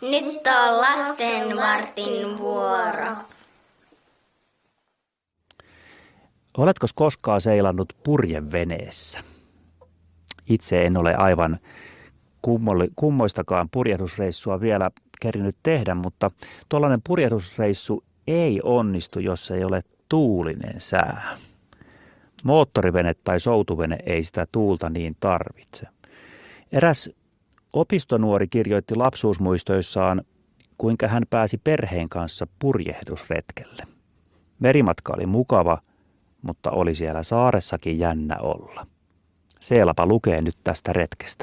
Nyt on lasten vartin vuoro. Oletko koskaan seilannut purjeveneessä? Itse en ole aivan kummoistakaan purjehdusreissua vielä kerinyt tehdä, mutta tuollainen purjehdusreissu ei onnistu, jos ei ole tuulinen sää. Moottorivene tai soutuvene ei sitä tuulta niin tarvitse. Eräs opistonuori kirjoitti lapsuusmuistoissaan, kuinka hän pääsi perheen kanssa purjehdusretkelle. Merimatka oli mukava, mutta oli siellä saaressakin jännä olla. Seelapa lukee nyt tästä retkestä.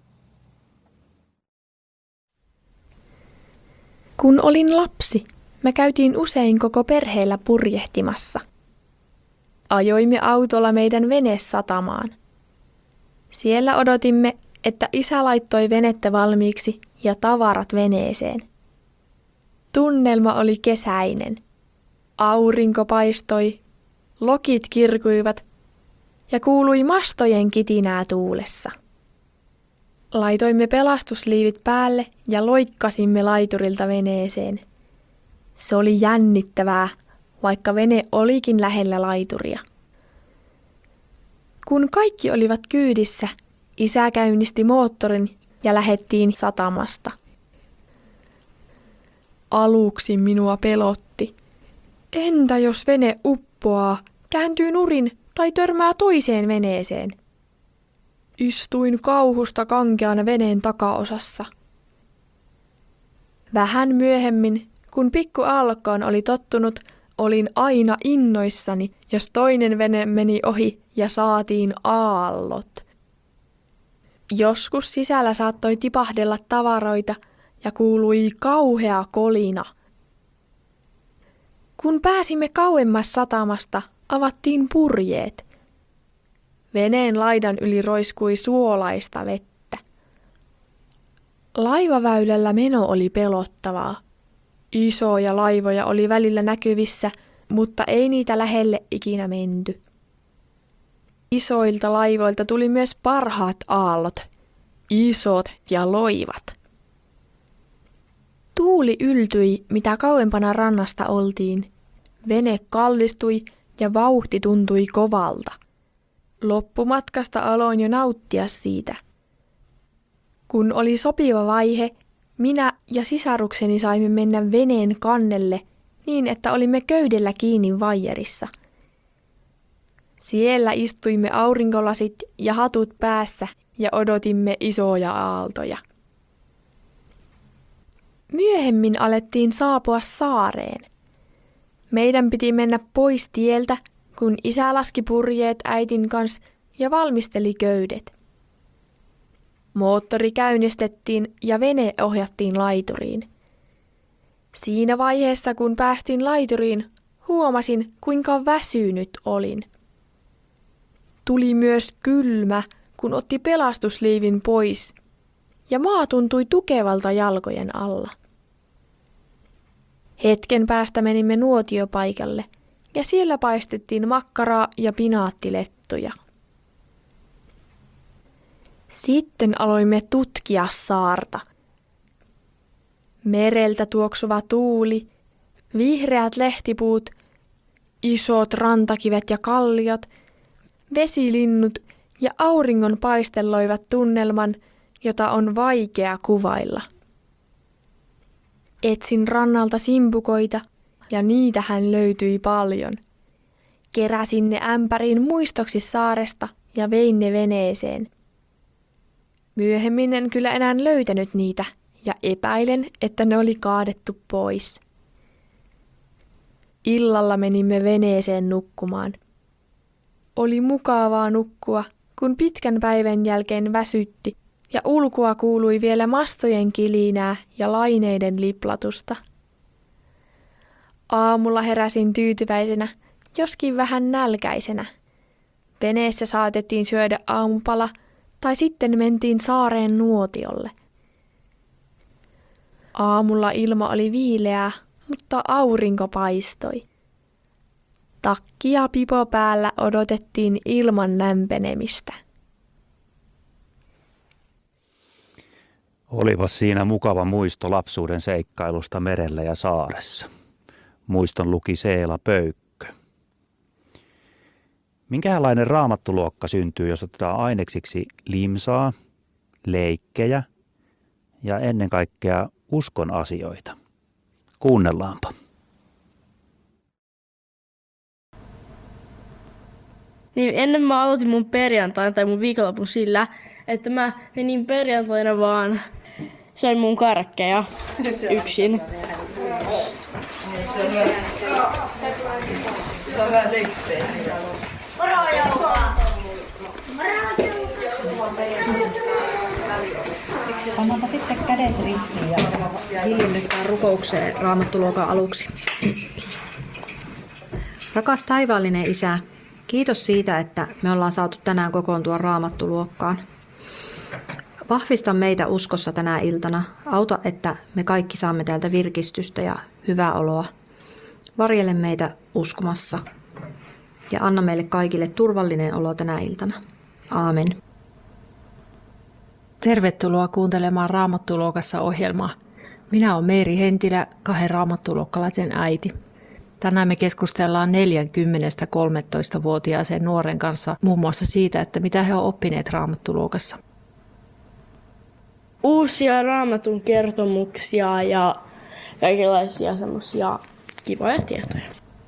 Kun olin lapsi, me käytiin usein koko perheellä purjehtimassa. Ajoimme autolla meidän venesatamaan. Siellä odotimme, että isä laittoi venettä valmiiksi ja tavarat veneeseen. Tunnelma oli kesäinen. Aurinko paistoi, lokit kirkuivat ja kuului mastojen kitinää tuulessa. Laitoimme pelastusliivit päälle ja loikkasimme laiturilta veneeseen. Se oli jännittävää, vaikka vene olikin lähellä laituria. Kun kaikki olivat kyydissä, isä käynnisti moottorin ja lähdettiin satamasta. Aluksi minua pelotti. Entä jos vene uppoaa, kääntyy nurin tai törmää toiseen veneeseen? Istuin kauhusta kankeana veneen takaosassa. Vähän myöhemmin, kun pikku Aallokkoon oli tottunut, olin aina innoissani, jos toinen vene meni ohi ja saatiin aallot. Joskus sisällä saattoi tipahdella tavaroita ja kuului kauhea kolina. Kun pääsimme kauemmas satamasta, avattiin purjeet. Veneen laidan yli roiskui suolaista vettä. Laivaväylällä meno oli pelottavaa. Isoja laivoja oli välillä näkyvissä, mutta ei niitä lähelle ikinä menty. Isoilta laivoilta tuli myös parhaat aallot, isot ja loivat. Tuuli yltyi, mitä kauempana rannasta oltiin. Vene kallistui ja vauhti tuntui kovalta. Loppumatkasta aloin jo nauttia siitä. Kun oli sopiva vaihe, minä ja sisarukseni saimme mennä veneen kannelle niin, että olimme köydellä kiinni vaijerissa. Siellä istuimme aurinkolasit ja hatut päässä ja odotimme isoja aaltoja. Myöhemmin alettiin saapua saareen. Meidän piti mennä pois tieltä, kun isä laski purjeet äitin kanssa ja valmisteli köydet. Moottori käynnistettiin ja vene ohjattiin laituriin. Siinä vaiheessa, kun päästiin laituriin, huomasin, kuinka väsynyt olin. Tuli myös kylmä, kun otti pelastusliivin pois, ja maa tuntui tukevalta jalkojen alla. Hetken päästä menimme nuotiopaikalle, ja siellä paistettiin makkaraa ja pinaattilettuja. Sitten aloimme tutkia saarta. Mereltä tuoksuva tuuli, vihreät lehtipuut, isot rantakivet ja kalliot, vesilinnut ja auringon paisteloivat tunnelman, jota on vaikea kuvailla. Etsin rannalta simpukoita ja niitähän löytyi paljon. Keräsin ne ämpäriin muistoksi saaresta ja vein ne veneeseen. Myöhemmin en kyllä enää löytänyt niitä ja epäilen, että ne oli kaadettu pois. Illalla menimme veneeseen nukkumaan. Oli mukavaa nukkua, kun pitkän päivän jälkeen väsytti ja ulkoa kuului vielä mastojen kilinää ja laineiden liplatusta. Aamulla heräsin tyytyväisenä, joskin vähän nälkäisenä. Veneessä saatettiin syödä aamupala tai sitten mentiin saareen nuotiolle. Aamulla ilma oli viileää, mutta aurinko paistoi. Takki ja pipo päällä odotettiin ilman lämpenemistä. Olipa siinä mukava muisto lapsuuden seikkailusta merellä ja saaressa. Muiston luki Seela Pöykkö. Minkälainen raamattuluokka syntyy, jos otetaan aineksiksi limsaa, leikkejä ja ennen kaikkea uskon asioita? Kuunnellaanpa. Niin ennen mä aloitin mun perjantain tai mun viikonlopun sillä, että mä menin perjantaina vaan söin mun karkkeja yksin. Pannaanpa sitten kädet ristiin ja hiljennytään rukoukseen Raamattu-luokan aluksi. Rakas taivaallinen Isä, kiitos siitä, että me ollaan saatu tänään kokoontua Raamattu-luokkaan. Vahvista meitä uskossa tänä iltana. Auta, että me kaikki saamme täältä virkistystä ja hyvää oloa. Varjele meitä uskomassa ja anna meille kaikille turvallinen olo tänä iltana. Aamen. Tervetuloa kuuntelemaan Raamattu-luokassa ohjelmaa. Minä olen Meeri Hentilä, 2 raamattu-luokkalaisen äiti. Tänään me keskustellaan 4-13-vuotiaaseen nuoren kanssa muun muassa siitä, että mitä he ovat oppineet Raamattu-luokassa. Uusia raamatun kertomuksia ja kaikenlaisia semmosia kivoja tietoja.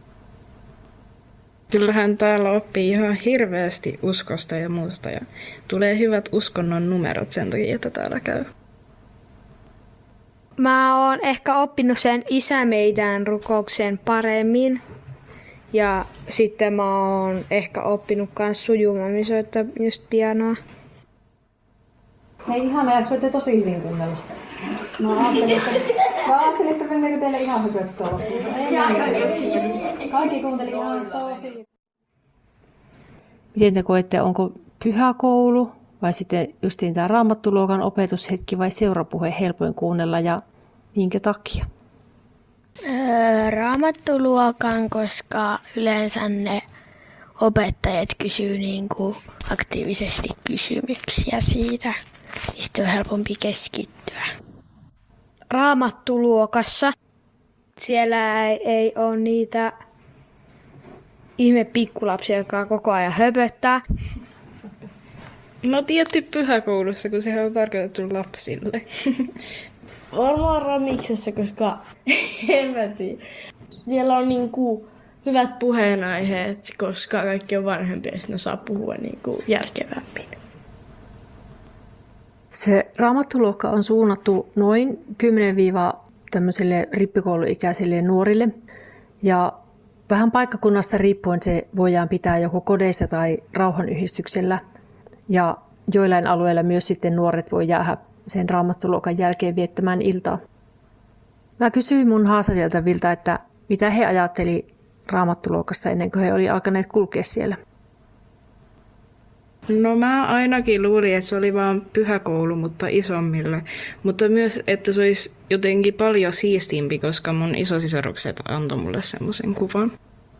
Kyllähän täällä oppii ihan hirveästi uskosta ja muusta ja tulee hyvät uskonnon numerot sen takia, että täällä käy. Mä oon ehkä oppinut sen Isä meidän rukouksen paremmin. Ja sitten mä oon ehkä oppinut kans sujuvammin soittaa just pianoa. Hei ihana, jaksoitte tosi hyvin kuunnella. Mä ajattelin, että mennäänkö teille ihan hyväksi tuolla. Kaikki kuunteli ihan tosi. Miten te koette, onko pyhäkoulu vai sitten justiin tämä Raamattu-luokan opetushetki vai seurapuhe helpoin kuunnella ja minkä takia? Raamattu-luokan, koska yleensä ne opettajat kysyy niinku aktiivisesti kysymyksiä siitä, mistä on helpompi keskittyä. Raamattu-luokassa siellä ei ole niitä ihme pikkulapsia, jotka koko ajan höpöttää. No tietty pyhäkoulussa, kun sehän on tarkoitettu lapsille. Varmaan Ramiksessa, koska en mä tiedä. Siellä on niinku hyvät puheenaiheet, koska kaikki on vanhempia ja ne saa puhua niinku järkevämmin. Se Raamattu-luokka on suunnattu noin 10-tämmöisille rippikouluikäisille nuorille. Ja vähän paikkakunnasta riippuen se voidaan pitää joko kodeissa tai rauhanyhdistyksellä. Ja joillain alueilla myös sitten nuoret voi jäädä sen Raamattu-luokan jälkeen viettämään iltaa. Mä kysyin mun haastateltavilta, että mitä he ajatteli Raamattu-luokasta ennen kuin he oli alkaneet kulkea siellä. No mä ainakin luulin, että se oli vaan pyhäkoulu, mutta isommille. Mutta myös, että se olisi jotenkin paljon siistimpi, koska mun isosisarukset antoi mulle semmoisen kuvan.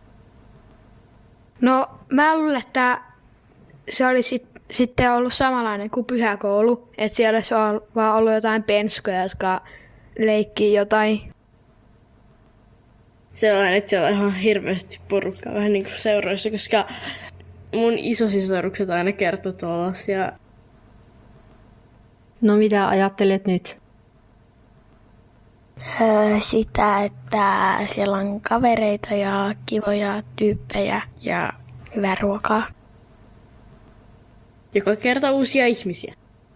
No mä luulen, että se oli sitten ollut samanlainen kuin pyhäkoulu. Että siellä olisi vaan ollut jotain penskoja, jotka leikkii jotain. Sellainen, että siellä on ihan hirveästi porukkaa vähän niin kuin seuroissa, koska mun isosisarukset aina kertoo tuollaisia. No mitä ajattelet nyt? Sitä, että siellä on kavereita ja kivoja tyyppejä ja hyvää ruokaa. Joka kerta uusia ihmisiä.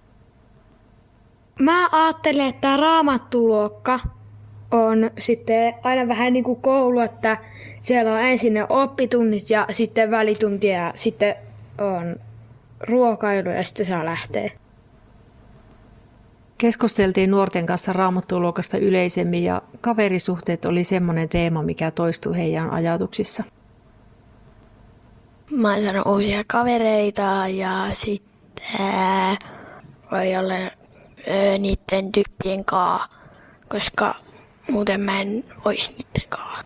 Mä ajattelen, että Raamattu-luokka on sitten aina vähän niin kuin koulu, että siellä on ensin ne oppitunnit ja sitten välitunti ja sitten on ruokailu ja sitten saa lähteä. Keskusteltiin nuorten kanssa Raamattu-luokasta yleisemmin ja kaverisuhteet oli semmoinen teema, mikä toistui heidän ajatuksissa. Mä oon saanut uusia kavereita ja sitten voi olla niiden tyyppien kaa, koska muuten mä en ois niiden kaa.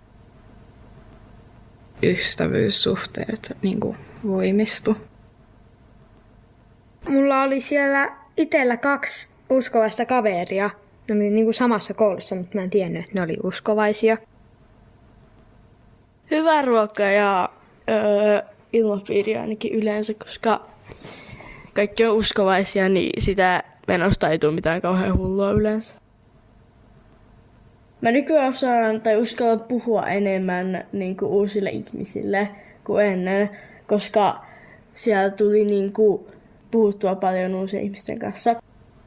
Ystävyyssuhteet niin kuin voimistu. Mulla oli siellä itsellä 2 uskovaista kaveria. Ne oli niin kuin samassa koulussa, mutta mä en tiennyt, että ne oli uskovaisia. Hyvä ruoka ja ilmapiiri ainakin yleensä, koska kaikki on uskovaisia, niin sitä menosta ei tule mitään kauhean hullua yleensä. Mä nykyään osaan tai uskallan puhua enemmän niin kuin uusille ihmisille kuin ennen, koska siellä tuli niin kuin puhuttua paljon uusien ihmisten kanssa.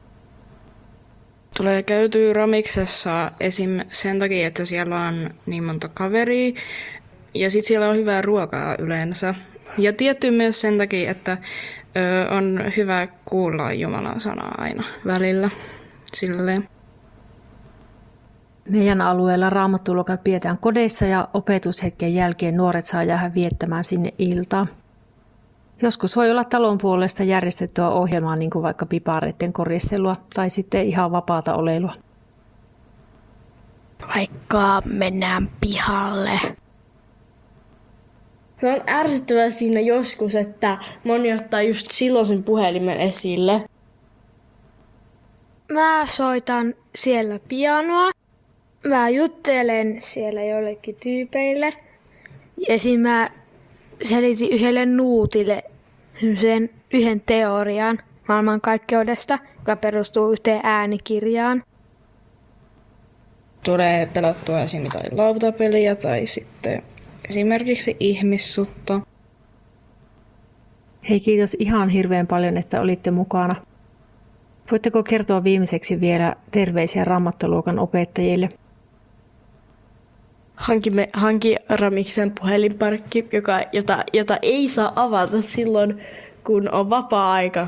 Tulee käytyä Ramiksessa esim. Sen takia, että siellä on niin monta kaveria ja sitten siellä on hyvää ruokaa yleensä. Ja tietty myös sen takia, että on hyvä kuulla Jumalan sanaa aina välillä. Silleen. Meidän alueella raamattuluokat pidetään kodeissa ja opetushetken jälkeen nuoret saa jäädä viettämään sinne iltaa. Joskus voi olla talon puolesta järjestettyä ohjelmaa, niin kuin vaikka pipareiden koristelua tai sitten ihan vapaata oleilua. Vaikka mennään pihalle. Se on ärsyttävää siinä joskus, että moni ottaa just silloin sen puhelimen esille. Mä soitan siellä pianoa. Mä juttelen siellä jollekin tyypeille. Esim. Mä selitin yhdelle nuutille sen yhden teorian maailmankaikkeudesta, joka perustuu yhteen äänikirjaan. Tulee pelattua esim. Tai lautapeliä tai sitten esimerkiksi ihmissutta. Hei, kiitos ihan hirveän paljon, että olitte mukana. Voitteko kertoa viimeiseksi vielä terveisiä raamattuluokan opettajille? Hanki Ramiksen puhelinparkki, jota ei saa avata silloin, kun on vapaa-aika.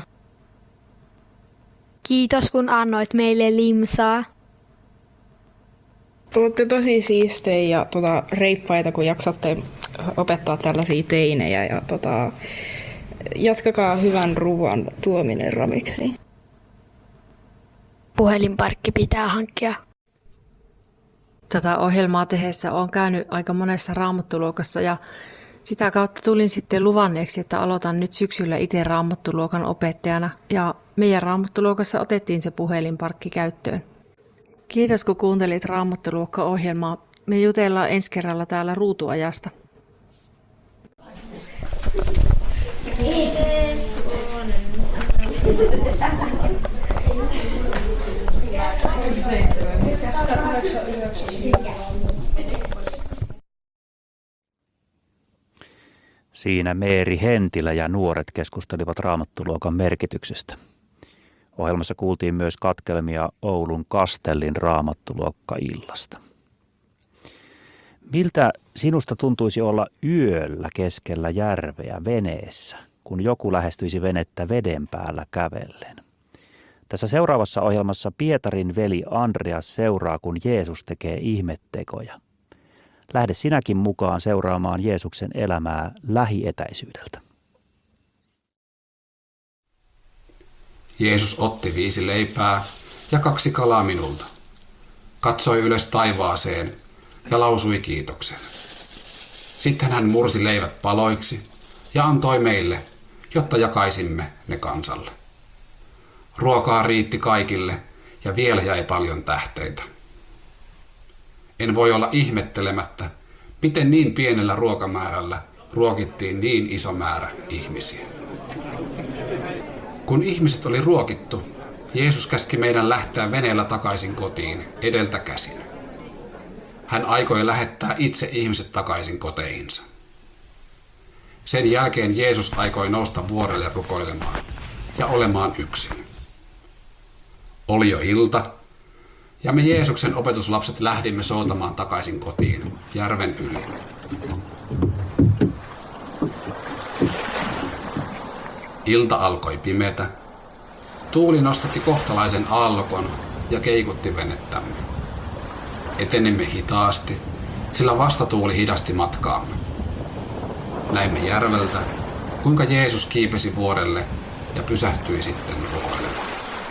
Kiitos, kun annoit meille limsaa. Olette tosi siistejä ja reippaita, kun jaksatte opettaa tällaisia teinejä. Ja jatkakaa hyvän ruoan tuominen Ramiksiin. Puhelinparkki pitää hankkia. Tätä ohjelmaa tehdessä olen käynyt aika monessa raamattuluokassa ja sitä kautta tulin sitten luvanneeksi, että aloitan nyt syksyllä itse raamattuluokan opettajana ja meidän raamattuluokassa otettiin se puhelinparkki käyttöön. Kiitos kun kuuntelit raamattuluokka-ohjelmaa. Me jutellaan ensi kerralla täällä ruutuajasta. Siinä Meeri Hentilä ja nuoret keskustelivat raamattuluokan merkityksestä. Ohjelmassa kuultiin myös katkelmia Oulun Kastellin raamattuluokka-illasta. Miltä sinusta tuntuisi olla yöllä keskellä järveä veneessä, kun joku lähestyisi venettä veden päällä kävellen? Tässä seuraavassa ohjelmassa Pietarin veli Andreas seuraa, kun Jeesus tekee ihmettekoja. Lähde sinäkin mukaan seuraamaan Jeesuksen elämää lähietäisyydeltä. Jeesus otti 5 leipää ja 2 kalaa minulta. Katsoi ylös taivaaseen ja lausui kiitoksen. Sitten hän mursi leivät paloiksi ja antoi meille, jotta jakaisimme ne kansalle. Ruokaa riitti kaikille ja vielä jäi paljon tähteitä. En voi olla ihmettelemättä, miten niin pienellä ruokamäärällä ruokittiin niin iso määrä ihmisiä. Kun ihmiset oli ruokittu, Jeesus käski meidän lähteä veneellä takaisin kotiin edeltä käsin. Hän aikoi lähettää itse ihmiset takaisin koteihinsa. Sen jälkeen Jeesus aikoi nousta vuorelle rukoilemaan ja olemaan yksin. Oli jo ilta, ja me Jeesuksen opetuslapset lähdimme soutamaan takaisin kotiin järven yli. Ilta alkoi pimetä. Tuuli nostatti kohtalaisen aallokon ja keikutti venettämme. Etenimme hitaasti, sillä vastatuuli hidasti matkaamme. Näimme järveltä, kuinka Jeesus kiipesi vuorelle ja pysähtyi sitten rukoilemaan.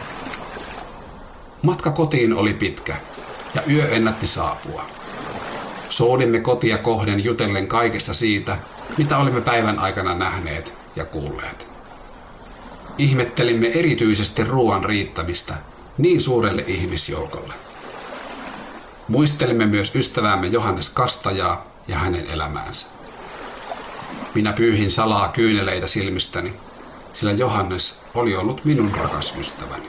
Matka kotiin oli pitkä ja yö ennätti saapua. Soudimme kotia kohden jutellen kaikesta siitä, mitä olimme päivän aikana nähneet ja kuulleet. Ihmettelimme erityisesti ruoan riittämistä niin suurelle ihmisjoukolle. Muistelimme myös ystäväämme Johannes Kastajaa ja hänen elämäänsä. Minä pyyhin salaa kyyneleitä silmistäni, sillä Johannes oli ollut minun rakas ystäväni.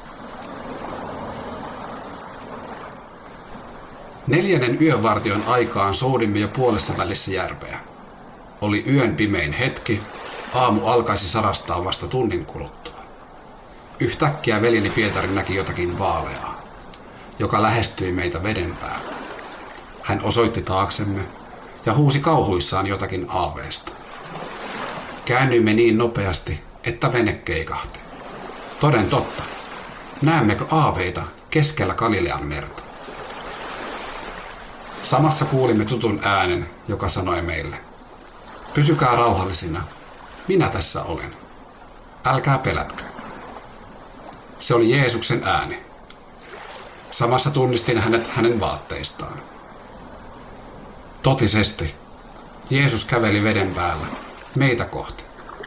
4. yövartion aikaan soudimme jo puolessa välissä järveä. Oli yön pimein hetki, aamu alkaisi sarastaa vasta tunnin kuluttua. Yhtäkkiä veljeni Pietari näki jotakin vaaleaa, joka lähestyi meitä veden päällä. Hän osoitti taaksemme ja huusi kauhuissaan jotakin aaveesta. Käännyimme niin nopeasti, että vene keikahti. Toden totta, näemmekö aaveita keskellä Galilean merta? Samassa kuulimme tutun äänen, joka sanoi meille: pysykää rauhallisina, minä tässä olen. Älkää pelätkö. Se oli Jeesuksen ääni. Samassa tunnistin hänet hänen vaatteistaan. Totisesti, Jeesus käveli veden päällä meitä kohti.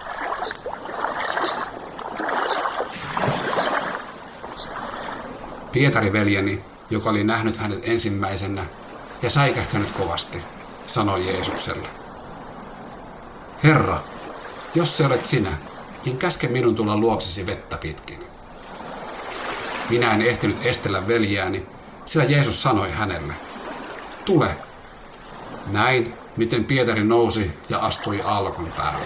Pietari veljeni, joka oli nähnyt hänet ensimmäisenä ja säikähtänyt kovasti, sanoi Jeesukselle: Herra, jos se olet sinä, niin käske minun tulla luoksesi vettä pitkin. Minä en ehtinyt estellä veljääni, sillä Jeesus sanoi hänelle: tule. Näin, miten Pietari nousi ja astui aallokon päälle.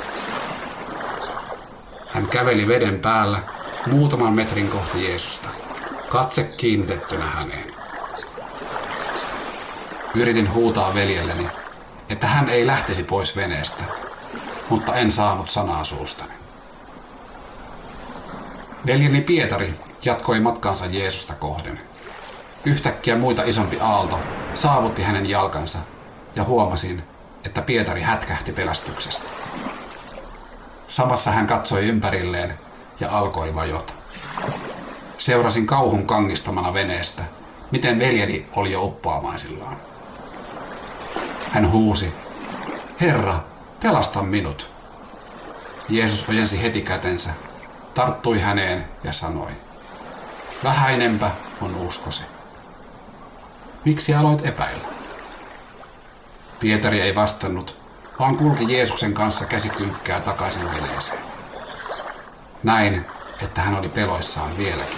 Hän käveli veden päällä muutaman metrin kohti Jeesusta, katse kiinnitettynä häneen. Yritin huutaa veljelleni, että hän ei lähtisi pois veneestä, mutta en saanut sanaa suustani. Veljeni Pietari jatkoi matkaansa Jeesusta kohden. Yhtäkkiä muita isompi aalto saavutti hänen jalkansa ja huomasin, että Pietari hätkähti pelästyksestä. Samassa hän katsoi ympärilleen ja alkoi vajota. Seurasin kauhun kangistamana veneestä, miten veljeni oli jo uppoamaisillaan. Hän huusi: Herra, pelasta minut. Jeesus ojensi heti kätensä, tarttui häneen ja sanoi: vähäinenpä on uskosi. Miksi aloit epäillä? Pietari ei vastannut, vaan kulki Jeesuksen kanssa käsikynkkää takaisin veneeseen. Näin, että hän oli peloissaan vieläkin.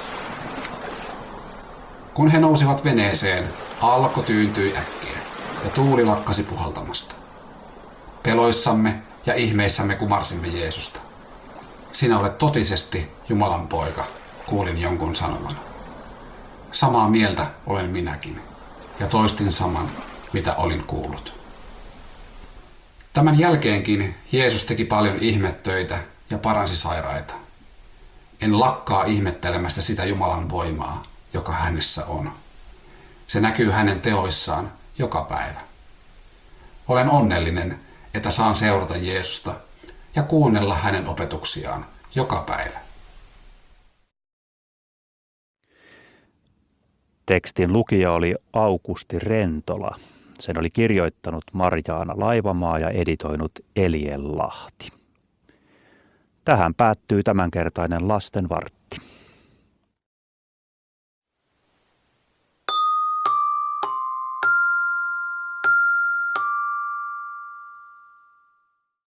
Kun he nousivat veneeseen, aallokko tyyntyi äkkiä ja tuuli lakkasi puhaltamasta. Peloissamme ja ihmeissämme kumarsimme Jeesusta. Sinä olet totisesti Jumalan poika, kuulin jonkun sanoman. Samaa mieltä olen minäkin, ja toistin saman, mitä olin kuullut. Tämän jälkeenkin Jeesus teki paljon ihmetöitä ja paransi sairaita. En lakkaa ihmettelemästä sitä Jumalan voimaa, joka hänessä on. Se näkyy hänen teoissaan joka päivä. Olen onnellinen, että saan seurata Jeesusta ja kuunnella hänen opetuksiaan joka päivä. Tekstin lukija oli Aukusti Rentola. Sen oli kirjoittanut Marjaana Laivamaa ja editoinut Eliel Lahti. Tähän päättyy tämänkertainen Lasten vartti.